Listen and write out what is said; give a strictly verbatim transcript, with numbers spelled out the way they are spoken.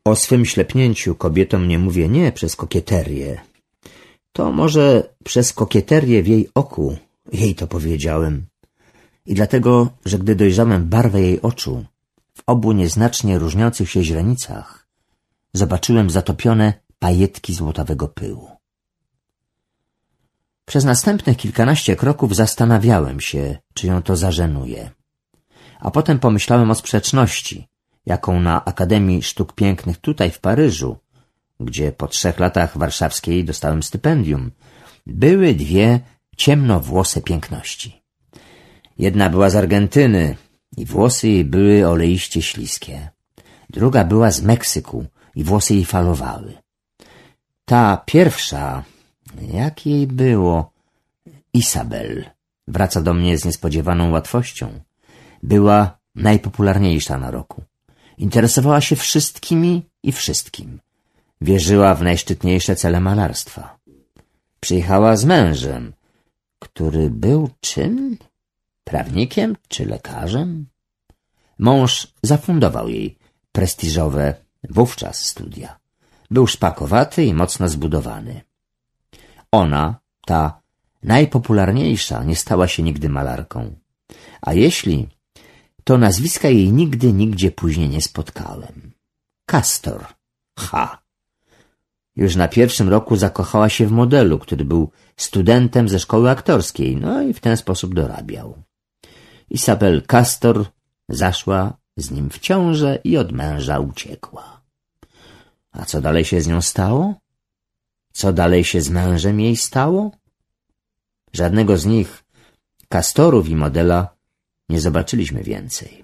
O swym ślepnięciu kobietom nie mówię nie przez kokieterię. To może przez kokieterię w jej oku jej to powiedziałem. I dlatego, że gdy dojrzałem barwę jej oczu, w obu nieznacznie różniących się źrenicach, zobaczyłem zatopione pajetki złotawego pyłu. Przez następnych kilkanaście kroków zastanawiałem się, czy ją to zażenuje. A potem pomyślałem o sprzeczności, jaką na Akademii Sztuk Pięknych tutaj w Paryżu, gdzie po trzech latach warszawskiej dostałem stypendium, były dwie ciemnowłose piękności. Jedna była z Argentyny i włosy jej były oleiście śliskie. Druga była z Meksyku i włosy jej falowały. Ta pierwsza, jak jej było, Isabel, wraca do mnie z niespodziewaną łatwością, była najpopularniejsza na roku. Interesowała się wszystkimi i wszystkim. Wierzyła w najszczytniejsze cele malarstwa. Przyjechała z mężem, który był czym? Prawnikiem czy lekarzem? Mąż zafundował jej prestiżowe wówczas studia. Był szpakowaty i mocno zbudowany. Ona, ta najpopularniejsza, nie stała się nigdy malarką. A jeśli, to nazwiska jej nigdy, nigdzie później nie spotkałem. Castor. Ha! Już na pierwszym roku zakochała się w modelu, który był studentem ze szkoły aktorskiej, no i w ten sposób dorabiał. Isabel Castor zaszła z nim w ciążę i od męża uciekła. A co dalej się z nią stało? Co dalej się z mężem jej stało? Żadnego z nich, Castorów i modela, nie zobaczyliśmy więcej.